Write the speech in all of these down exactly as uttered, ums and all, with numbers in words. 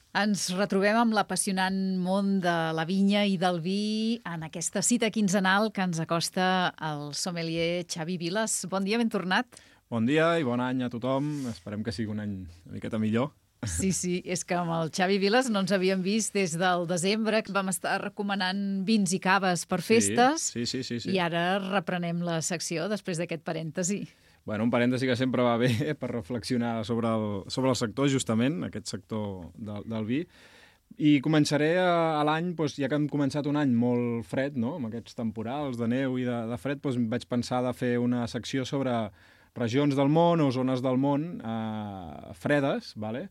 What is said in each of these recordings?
Ens retrobem amb l'apassionant món de la vinya i del vi en aquesta cita quinzenal que ens acosta el sommelier Xavi Viles. Bon dia, ben tornat. Bon dia i bon any a tothom. Esperem que sigui un any una miqueta millor. Sí, sí, és que amb el Xavi Viles no ens havíem vist des del desembre, que vam estar recomanant vins i caves per festes, sí, sí, sí, sí, sí. I ara reprenem la secció després d'aquest parèntesi. Bueno, un parèntesi que sempre va bé per reflexionar sobre el, sobre el sector, justament, aquest sector del, del vi. I començaré a, a l'any, doncs, ja que hem començat un any molt fred, no?, amb aquests temporals de neu i de, de fred, doncs vaig pensar de fer una secció sobre regions del món o zones del món eh, fredes, vale?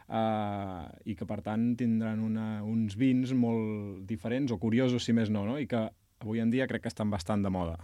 eh, i que, per tant, tindran una, uns vins molt diferents o curiosos, si més no, no? I que avui en dia crec que estan bastant de moda.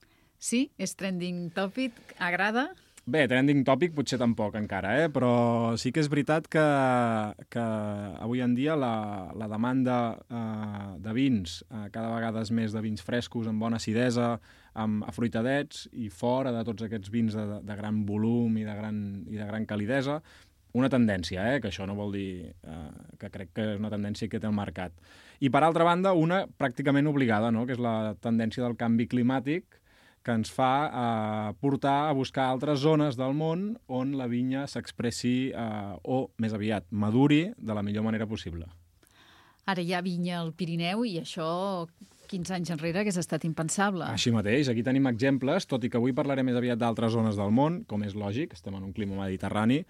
Sí? És trending topic? Agrada? Bé, trending topic potser tampoc encara, eh? Però sí que és veritat que, que avui en dia la, la demanda eh, de vins eh, cada vegada és més de vins frescos, amb bona acidesa, amb afruitadets i fora de tots aquests vins de, de gran volum i de gran, i de gran calidesa. Una tendència, eh? Que això no vol dir eh, que crec que és una tendència que té el mercat. I per altra banda, una pràcticament obligada, no?, que és la tendència del canvi climàtic, que ens fa eh, portar a buscar altres zones del món on la vinya s'expressi eh, o, més aviat, maduri de la millor manera possible. Ara hi ha vinya al Pirineu i això quinze anys enrere hagués estat impensable. Així mateix, aquí tenim exemples, tot i que avui parlaré més aviat d'altres zones del món, com és lògic, estem en un clima mediterrani,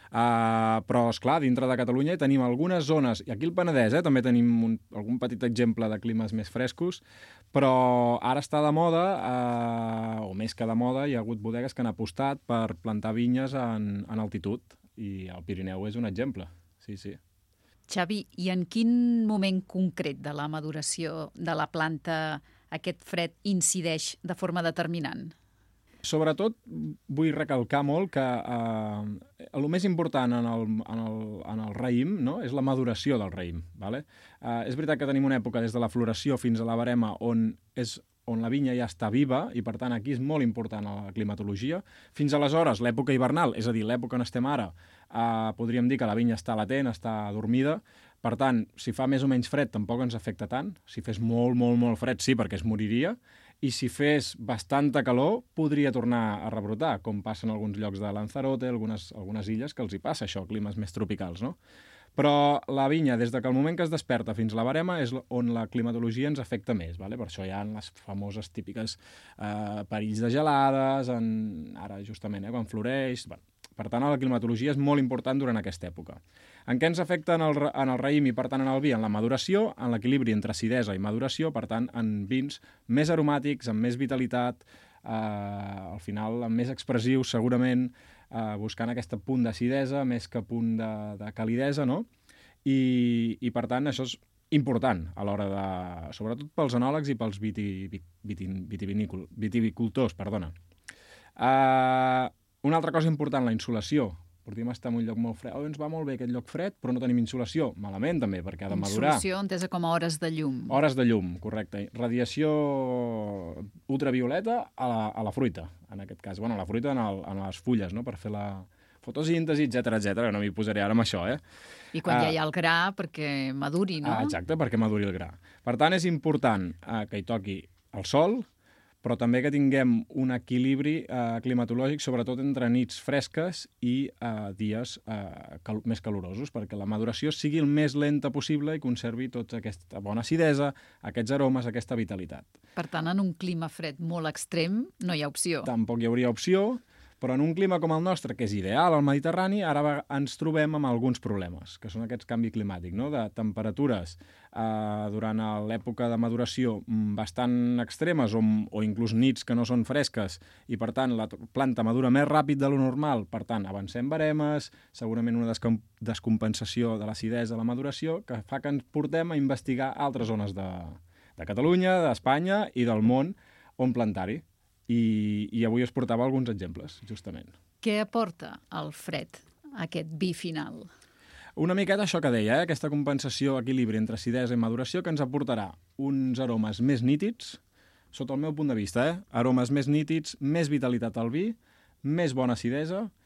Uh, però, esclar, dintre de Catalunya tenim algunes zones, i aquí al Penedès eh, també tenim un, algun petit exemple de climes més frescos, però ara està de moda, uh, o més que de moda, hi ha hagut bodegues que han apostat per plantar vinyes en, en altitud, i el Pirineu és un exemple, sí, sí. Xavi, i en quin moment concret de la maduració de la planta aquest fred incideix de forma determinant? Sobretot vull recalcar molt que eh, el més important en el, en el, en el raïm, no?, és la maduració del raïm. Vale? Eh, és veritat que tenim una època des de la floració fins a la verema on, és, on la vinya ja està viva i, per tant, aquí és molt important la climatologia. Fins aleshores, l'època hivernal, és a dir, l'època on estem ara, eh, podríem dir que la vinya està latent, està adormida. Per tant, si fa més o menys fred tampoc ens afecta tant. Si fes molt, molt, molt fred, sí, perquè es moriria. I si fes bastanta calor, podria tornar a rebrotar, com passa en alguns llocs de Lanzarote, algunes, algunes illes que els hi passa això, climes més tropicals, no? Però la vinya, des de que el moment que es desperta fins a la verema, és on la climatologia ens afecta més, vale? Per això hi ha les famoses típiques eh, perills de gelades, en, ara justament, eh, quan floreix... Bueno, per tant, la climatologia és molt important durant aquesta època. En què ens afecta en el, en el raïm i, per tant, en el vi? En la maduració, en l'equilibri entre acidesa i maduració, per tant, en vins més aromàtics, amb més vitalitat, eh, al final, amb més expressius, segurament, eh, buscant aquest punt d'acidesa més que punt de, de calidesa, no? I, i, per tant, això és important a l'hora de... sobretot pels enòlegs i pels viti, viti, vitivinícol, vitivicultors, perdona. Eh... Una altra cosa important, la insolació. Podríem estar en un lloc molt fred. Oh, ens va molt bé aquest lloc fred, però no tenim insolació. Malament, també, perquè ha de madurar. Insolació entesa com a hores de llum. Hores de llum, correcte. Radiació ultravioleta a la, a la fruita, en aquest cas. Bueno, la fruita en, el, en les fulles, no?, per fer la fotosíntesi, etcètera, etcètera. No m'hi posaré ara amb això, eh? I quan uh, ja hi ha el gra, perquè maduri, no? Uh, exacte, perquè maduri el gra. Per tant, és important uh, que hi toqui el sol, però també que tinguem un equilibri eh, climatològic, sobretot entre nits fresques i eh, dies eh, cal més calorosos, perquè la maduració sigui el més lenta possible i conservi tota aquesta bona acidesa, aquests aromes, aquesta vitalitat. Per tant, en un clima fred molt extrem no hi ha opció. Tampoc hi hauria opció, però en un clima com el nostre, que és ideal al Mediterrani, ara ens trobem amb alguns problemes, que són aquests canvis climàtics, no?, de temperatures eh, durant l'època de maduració bastant extremes o, o inclús nits que no són fresques i, per tant, la planta madura més ràpid de lo normal, per tant, avancem baremes, segurament una descompensació de l'acidesa de la maduració, que fa que ens portem a investigar altres zones de, de Catalunya, d'Espanya i del món on plantar-hi. I, i avui us portava alguns exemples, justament. Què aporta el fred a aquest vi final? Una miqueta això que deia, eh? Aquesta compensació, equilibri entre acidesa i maduració que ens aportarà uns aromes més nítids, sota el meu punt de vista, eh? Aromes més nítids, més vitalitat al vi, més bona acidesa,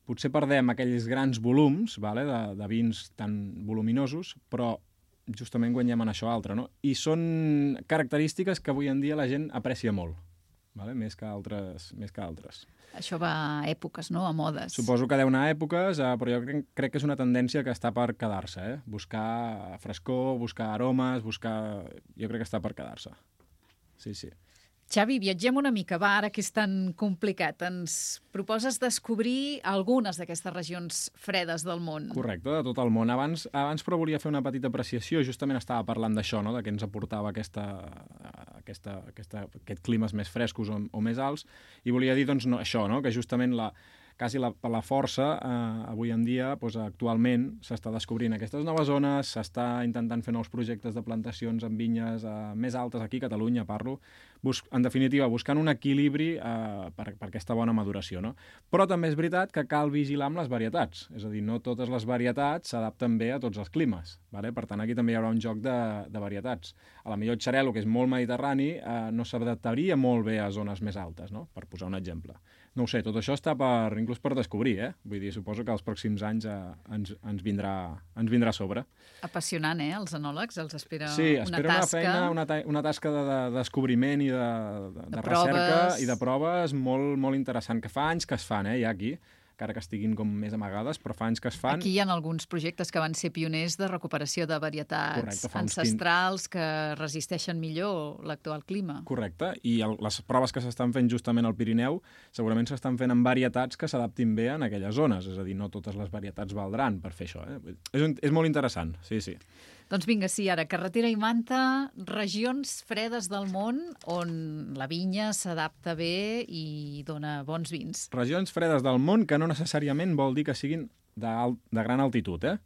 potser perdem aquells grans volums, vale, de, de vins tan voluminosos, però justament guanyem en això altre, no? I són característiques que avui en dia la gent aprecia molt, vale? més, que altres, més que altres. Això va a èpoques, no? A modes. Suposo que deu anar a èpoques, eh, però jo crec, crec que és una tendència que està per quedar-se, eh? Buscar frescor, buscar aromes, buscar... Jo crec que està per quedar-se. Sí, sí. Xavi, viatgem una mica, va, ara que és tan complicat. Ens proposes descobrir algunes d'aquestes regions fredes del món. Correcte, de tot el món. Abans, abans però volia fer una petita apreciació. Justament estava parlant d'això, no? De què ens aportava aquesta, aquesta, aquesta, aquests climes més frescos o, o més alts. I volia dir doncs, no, això, no? Que justament la, quasi la, per la força, eh, avui en dia, doncs, actualment, s'està descobrint aquestes noves zones, s'està intentant fer nous projectes de plantacions en vinyes eh, més altes, aquí a Catalunya parlo, bus en definitiva, buscant un equilibri eh, per, per aquesta bona maduració. No? Però també és veritat que cal vigilar amb les varietats, és a dir, no totes les varietats s'adapten bé a tots els climes. Vale? Per tant, aquí també hi haurà un joc de, de varietats. A la millor Xarel·lo, que és molt mediterrani, eh, no s'adaptaria molt bé a zones més altes, no? Per posar un exemple. No ho sé, tot això està per, inclús per descobrir, eh? Vull dir, suposo que els pròxims anys eh, ens, ens, vindrà, ens vindrà a sobre. Apassionant, eh? Els enòlegs, els espera sí, una espera tasca... una feina, una, ta una tasca de, de descobriment i de, de, de, de recerca proves. i de proves molt, molt interessant, que fa anys que es fan, eh, ja aquí, encara que estiguin com més amagades, però fa anys que es fan. Aquí hi ha alguns projectes que van ser pioners de recuperació de varietats Correcte, ancestrals quin... que resisteixen millor l'actual clima. Correcte, i el, les proves que s'estan fent justament al Pirineu segurament s'estan fent en varietats que s'adaptin bé en aquelles zones, és a dir, no totes les varietats valdran per fer això. Eh? És, un, és molt interessant, sí, sí. Doncs vinga, sí, ara, carretera i manta, regions fredes del món on la vinya s'adapta bé i dona bons vins. Regions fredes del món que no necessàriament vol dir que siguin de, alt, de gran altitud. Eh?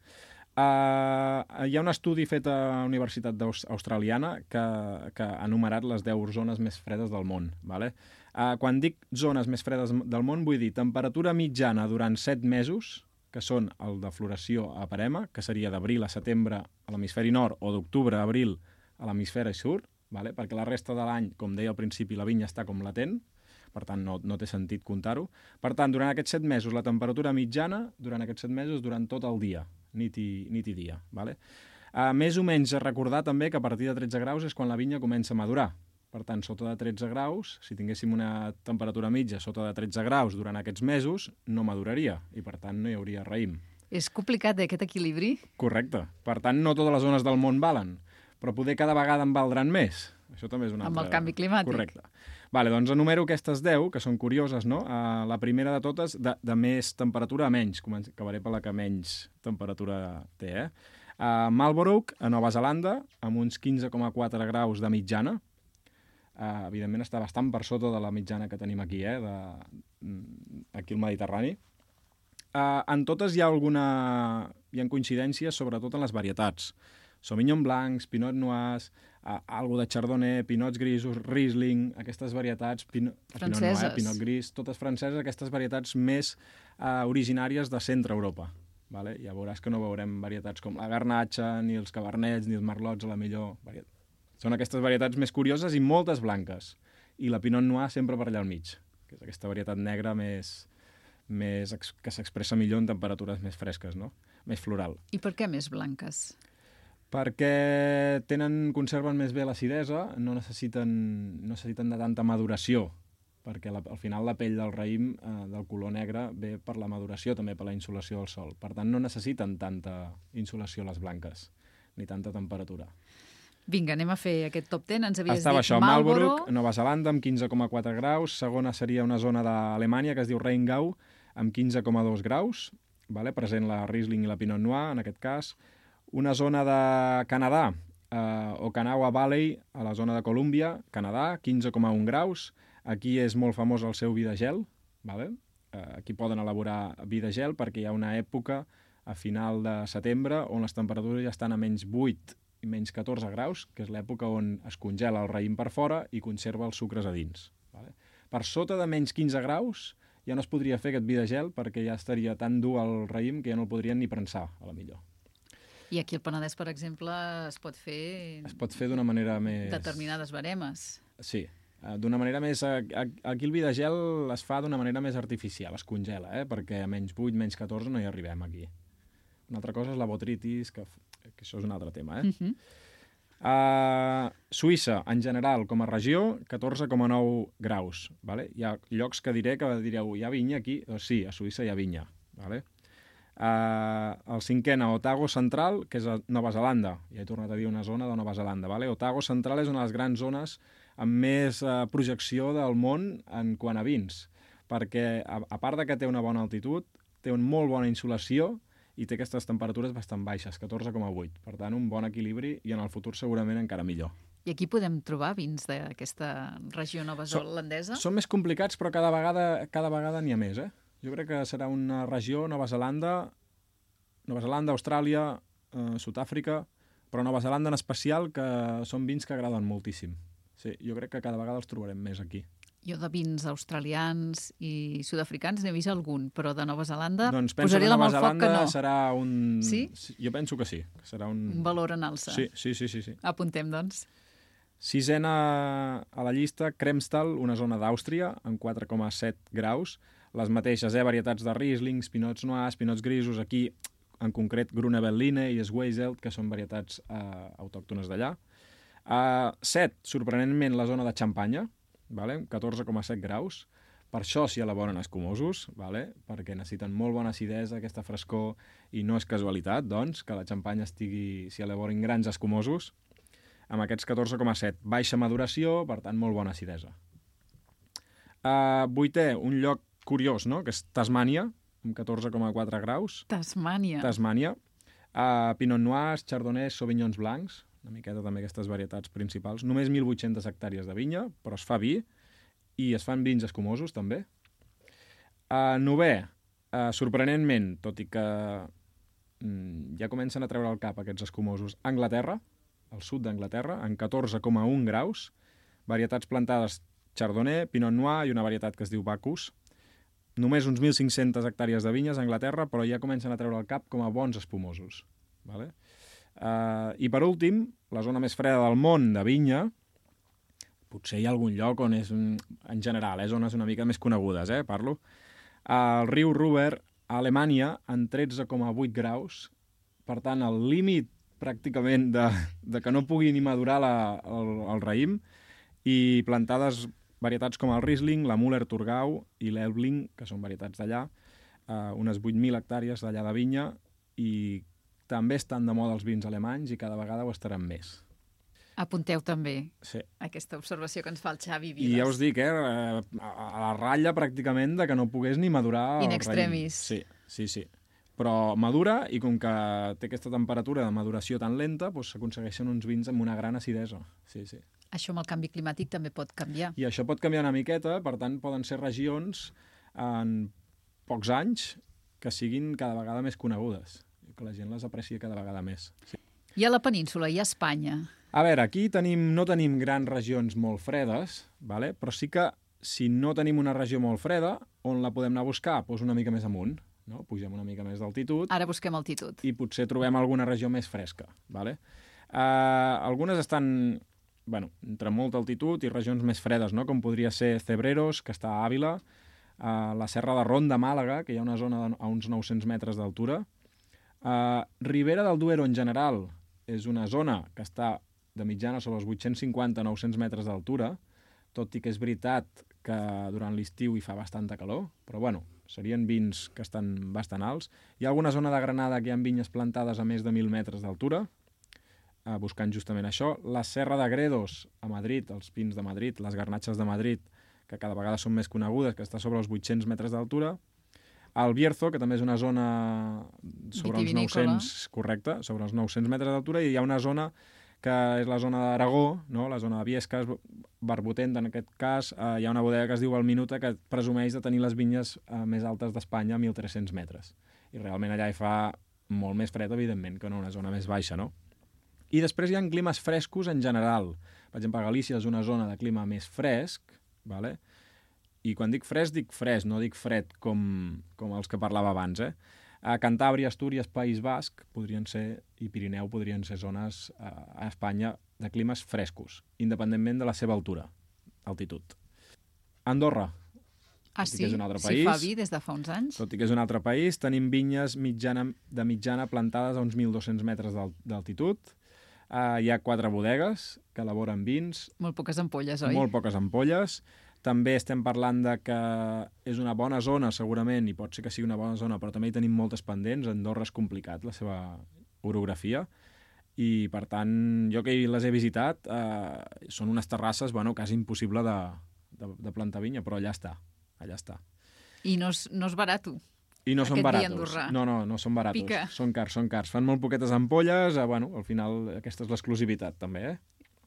Uh, hi ha un estudi fet a la Universitat Australiana que, que ha enumerat les deu zones més fredes del món. Vale? Uh, quan dic zones més fredes del món, vull dir temperatura mitjana durant set mesos, que són el de floració a Parema, que seria d'abril a setembre a l'hemisferi nord o d'octubre a abril a l'hemisferi sud, vale? Perquè la resta de l'any, com deia al principi, la vinya està com latent, per tant no, no té sentit comptar-ho. Per tant, durant aquests set mesos, la temperatura mitjana, durant aquests set mesos, durant tot el dia, nit i, nit i dia. Vale? Uh, més o menys recordar també que a partir de tretze graus és quan la vinya comença a madurar. Per tant, sota de tretze graus, si tinguéssim una temperatura mitja sota de tretze graus durant aquests mesos, no maduraria i, per tant, no hi hauria raïm. És complicat, eh, aquest equilibri? Correcte. Per tant, no totes les zones del món valen, però poder cada vegada en valdran més. Això també és una Amb altra... el canvi climàtic. Correcte. Vale, doncs enumero aquestes deu, que són curioses, no? Uh, la primera de totes, de, de més temperatura a menys. Acabaré per la que menys temperatura té, eh? Uh, Marlborough, a Nova Zelanda, amb uns quinze coma quatre graus de mitjana. Uh, evidentment està bastant per sota de la mitjana que tenim aquí, eh, de, aquí al Mediterrani. Uh, en totes hi ha alguna... hi ha coincidències, sobretot en les varietats. Sauvignon blancs, Pinot noirs, uh, algo de Chardonnay, Pinots grisos, Riesling, aquestes varietats... Pino... Franceses. Pinot noir, Pinot gris, totes franceses, aquestes varietats més uh, originàries de centre Europa. Vale? Ja veuràs que no veurem varietats com la Garnatxa, ni els Cabernets, ni els Merlots, a la millor varietat. Són aquestes varietats més curioses i moltes blanques. I la Pinot Noir sempre per allà al mig, que és aquesta varietat negra més, més que s'expressa millor en temperatures més fresques, no? Més floral. I per què més blanques? Perquè tenen, conserven més bé l'acidesa, no necessiten, no necessiten de tanta maduració, perquè la, al final la pell del raïm, eh, del color negre, ve per la maduració, també per la insolació del sol. Per tant, no necessiten tanta insolació les blanques, ni tanta temperatura. Vinga, anem a fer aquest top ten. Ens havies Estava dit això, Marlborough, Marlborough, Nova Zelanda, amb quinze coma quatre graus. Segona seria una zona d'Alemanya que es diu Rheingau, amb quinze coma dos graus. Vale? Present la Riesling i la Pinot Noir, en aquest cas. Una zona de Canadà, eh, Okinawa Valley, a la zona de Colúmbia, Canadà, quinze coma un graus. Aquí és molt famós el seu vi de gel. Vale? Eh, aquí poden elaborar vi de gel perquè hi ha una època a final de setembre on les temperatures ja estan a menys vuit i menys catorze graus, que és l'època on es congela el raïm per fora i conserva els sucres a dins. Vale? Per sota de menys quinze graus ja no es podria fer aquest vi de gel perquè ja estaria tan dur el raïm que ja no el podrien ni prensar, a la millor. I aquí al Penedès, per exemple, es pot fer... Es pot fer d'una manera més... Determinades baremes. Sí. d'una manera més... Aquí el vi de gel es fa d'una manera més artificial, es congela, eh? Perquè a menys vuit, menys catorze no hi arribem aquí. Una altra cosa és la botritis, que, que això és un altre tema, eh? Uh-huh. uh, Suïssa, en general, com a regió, catorze coma nou graus. Vale? Hi ha llocs que diré que direu, hi ha vinya aquí? Doncs sí, a Suïssa hi ha vinya. Vale? Uh, el cinquena, Otago Central, que és a Nova Zelanda. Ja he tornat a dir una zona de Nova Zelanda. Vale? Otago Central és una de les grans zones amb més uh, projecció del món en quant a vins, perquè a, a part de que té una bona altitud, té una molt bona insolació i té aquestes temperatures bastant baixes, catorze coma vuit. Per tant, un bon equilibri i en el futur segurament encara millor. I aquí podem trobar vins d'aquesta regió neozelandesa? Són, són més complicats, però cada vegada cada vegada n'hi ha més, eh? Jo crec que serà una regió, Nova Zelanda, Nova Zelanda, Austràlia, eh, Sud-àfrica, però Nova Zelanda en especial, que són vins que agraden moltíssim. Sí, jo crec que cada vegada els trobarem més aquí. Jo de vins australians i sud-africans n'he vist algun, però de Nova Zelanda doncs penso posaré que la Nova mà al foc que Zelanda no. serà un... Sí? Jo penso que sí. Que serà un... Un valor en alça. Sí, sí, sí, sí, sí. Apuntem, doncs. Sisena a la llista, Kremstal, una zona d'Àustria, amb quatre coma set graus. Les mateixes, eh? Varietats de Rieslings, Pinots Noirs, Pinots Grisos, aquí en concret Grunevelline i Zweizelt, que són varietats eh, autòctones d'allà. Uh, set, sorprenentment, la zona de Xampanya, vale? catorze coma set graus. Per això s'hi elaboren escumosos, vale? Perquè necessiten molt bona acidesa, aquesta frescor, i no és casualitat, doncs, que la Xampanya estigui, s'hi elaborin grans escumosos, amb aquests catorze coma set. Baixa maduració, per tant, molt bona acidesa. Uh, vuitè, un lloc curiós, no?, que és Tasmània, amb catorze coma quatre graus. Tasmània. Tasmània. Uh, Pinot Noirs, Chardonnays, Sauvignons blancs, una miqueta també aquestes varietats principals. Només mil vuit-centes hectàrees de vinya, però es fa vi, i es fan vins escumosos, també. Uh, novè, uh, sorprenentment, tot i que mm, ja comencen a treure al cap aquests escumosos, Anglaterra, al sud d'Anglaterra, en catorze coma un graus, varietats plantades Chardonnay, Pinot Noir i una varietat que es diu Bacchus. Només uns mil cinc-centes hectàrees de vinyes a Anglaterra, però ja comencen a treure al cap com a bons espumosos. Vale? Uh, I per últim, la zona més freda del món de vinya, potser hi ha algun lloc on és, un, en general, eh, zones una mica més conegudes, eh, parlo, el riu Ruhr, a Alemanya, en tretze coma vuit graus, per tant, el límit pràcticament de, de que no pugui ni madurar la, el, el raïm, i plantades varietats com el Riesling, la Müller Thurgau i l'Elbling, que són varietats d'allà, uh, unes vuit mil hectàrees d'allà de vinya, i també estan de moda els vins alemanys i cada vegada ho estaran més. Apunteu també sí. aquesta observació que ens fa el Xavi Vilas. I ja us dic, eh, a la ratlla pràcticament de que no pogués ni madurar In el extremis. raïm. Sí, sí, sí. Però madura, i com que té aquesta temperatura de maduració tan lenta, doncs s'aconsegueixen uns vins amb una gran acidesa. Sí, sí. Això amb el canvi climàtic també pot canviar. I això pot canviar una miqueta, per tant, poden ser regions en pocs anys que siguin cada vegada més conegudes, que la gent les apreciï cada vegada més. Sí. I a la península, i a Espanya? A veure, aquí tenim, no tenim grans regions molt fredes, vale? Però sí que si no tenim una regió molt freda, on la podem anar a buscar? Doncs una mica més amunt, no? Pugem una mica més d'altitud. Ara busquem altitud. I potser trobem alguna regió més fresca. Vale? Uh, algunes estan, bueno, entre molta altitud i regions més fredes, no? Com podria ser Cebreros, que està a Àvila, uh, la Serra de Ronda, Màlaga, que hi ha una zona a uns nou-cents metres d'altura. Uh, Ribera del Duero, en general, és una zona que està de mitjana sobre els vuit-cents cinquanta a nou-cents metres d'altura, tot i que és veritat que durant l'estiu hi fa bastanta calor, però bueno, serien vins que estan bastant alts. Hi ha alguna zona de Granada que hi ha vinyes plantades a més de mil metres d'altura, eh, buscant justament això. La Serra de Gredos, a Madrid, els pins de Madrid, les garnatxes de Madrid, que cada vegada són més conegudes, que està sobre els vuit-cents metres d'altura. El Bierzo, que també és una zona sobre els nou-cents, correcte, sobre els nou-cents metres d'altura, i hi ha una zona que és la zona d'Aragó, no? La zona de Biescas, Barbotent, en aquest cas, eh, hi ha una bodega que es diu El Minuta, que presumeix de tenir les vinyes eh, més altes d'Espanya, a mil tres-cents metres. I realment allà hi fa molt més fred, evidentment, que en una zona més baixa, no? I després hi ha climes frescos en general. Per exemple, Galícia és una zona de clima més fresc, vale? I quan dic fresc, dic fresc, no dic fred com, com els que parlava abans, eh? A Cantàbria, Astúries, País Basc podrien ser, i Pirineu podrien ser zones a Espanya de climes frescos, independentment de la seva altura. altitud. Andorra, Ah, tot i sí? que és un altre Si país, fa vi des de fa uns anys? tot i que és un altre país, tenim vinyes mitjana, de mitjana plantades a uns mil dos-cents metres d'al- d'altitud. Uh, hi ha quatre bodegues que elaboren vins, Molt poques ampolles, oi? molt poques ampolles. També estem parlant de que és una bona zona, segurament, i pot ser que sigui una bona zona, però també hi tenim moltes pendents. Andorra és complicat, la seva orografia, i, per tant, jo que les he visitat, eh, són unes terrasses, bueno, quasi impossible de, de, de plantar vinya, però allà està, allà està. I no és, no és barato. I no Aquest són vi baratos. andorrà. No, no, no són baratos. Pica. Són cars, són cars. Fan molt poquetes ampolles, eh, bueno, al final aquesta és l'exclusivitat, també, eh?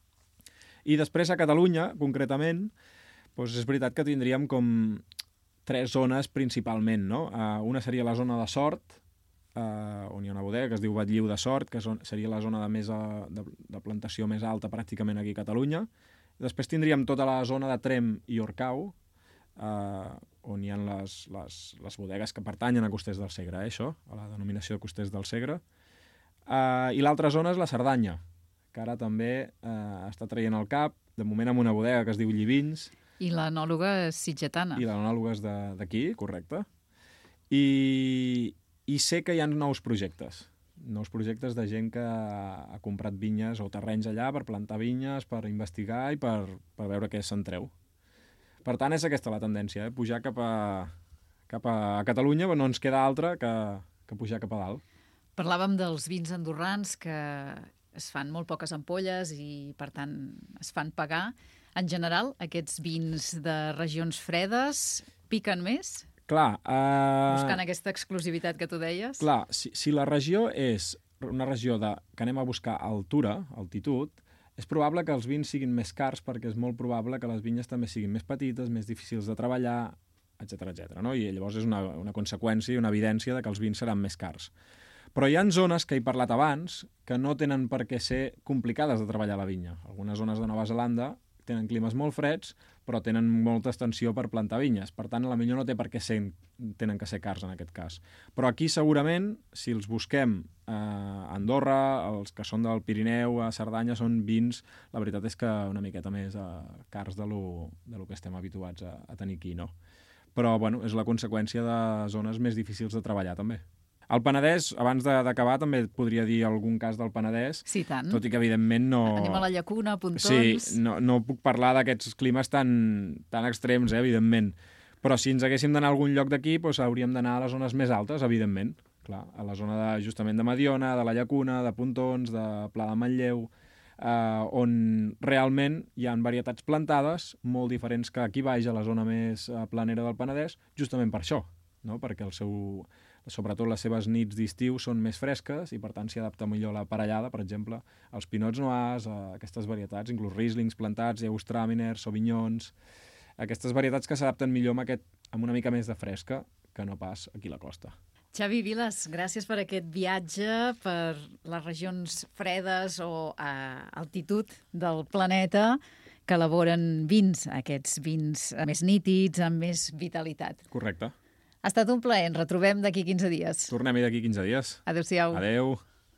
I després a Catalunya, concretament, doncs és veritat que tindríem com tres zones principalment, no? Uh, una seria la zona de Sort, uh, on hi ha una bodega que es diu Batlliu de Sort, que son, seria la zona de, més, uh, de, de plantació més alta pràcticament aquí a Catalunya. Després tindríem tota la zona de Tremp i Orcau, uh, on hi ha les, les, les bodegues que pertanyen a Costers del Segre, eh, això, a la denominació de Costers del Segre. Uh, I l'altra zona és la Cerdanya, que ara també uh, està traient el cap, de moment amb una bodega que es diu Llivins. I l'anòloga és sitgetana. I l'anòloga és d'aquí, correcte. I, I sé que hi ha nous projectes, nous projectes de gent que ha comprat vinyes o terrenys allà per plantar vinyes, per investigar i per, per veure què se'n treu. Per tant, és aquesta la tendència, eh? Pujar cap a, cap a Catalunya, però no ens queda altra que, que pujar cap a dalt. Parlàvem dels vins andorrans, que es fan molt poques ampolles i, per tant, es fan pagar. En general, aquests vins de regions fredes piquen més? Clar. Uh... Buscant aquesta exclusivitat que tu deies? Clar, si, si la regió és una regió de, que anem a buscar altura, altitud, és probable que els vins siguin més cars perquè és molt probable que les vinyes també siguin més petites, més difícils de treballar, etcètera, etcètera, no? I llavors és una, una conseqüència i una evidència de que els vins seran més cars. Però hi ha zones que he parlat abans que no tenen per què ser complicades de treballar la vinya. Algunes zones de Nova Zelanda tenen climes molt freds, però tenen molta extensió per plantar vinyes. Per tant, a la millor no té per què ser, tenen que ser cars en aquest cas. Però aquí segurament, si els busquem a Andorra, els que són del Pirineu, a Cerdanya, són vins, la veritat és que una miqueta més eh, cars de lo, de lo que estem habituats a, a tenir aquí, no? Però, bueno, és la conseqüència de zones més difícils de treballar, també. El Penedès, abans d'acabar, també et podria dir algun cas del Penedès, sí, tant. Tot i que, evidentment, no... Anem a la llacuna, a Pontons... Sí, no, no puc parlar d'aquests climes tan, tan extrems, eh, evidentment. Però si ens haguéssim d'anar a algun lloc d'aquí, doncs hauríem d'anar a les zones més altes, evidentment. Clar, a la zona de, justament de Mediona, de la llacuna, de Pontons, de Pla de Manlleu, eh, on realment hi ha varietats plantades molt diferents que aquí baix, a la zona més planera del Penedès, justament per això, no? Perquè el seu... sobretot les seves nits d'estiu són més fresques i, per tant, s'hi adapta millor la parellada, per exemple, als pinots noirs, a aquestes varietats, inclús Rieslings plantats, Gewürztraminers, Sauvignons, aquestes varietats que s'adapten millor amb, aquest, amb una mica més de fresca que no pas aquí a la costa. Xavi Viles, gràcies per aquest viatge per les regions fredes o a altitud del planeta que elaboren vins, aquests vins més nítids, amb més vitalitat. Correcte. Ha estat un plaer. Ens retrobem d'aquí quinze dies. Tornem-hi d'aquí quinze dies. Adéu-siau. Adéu.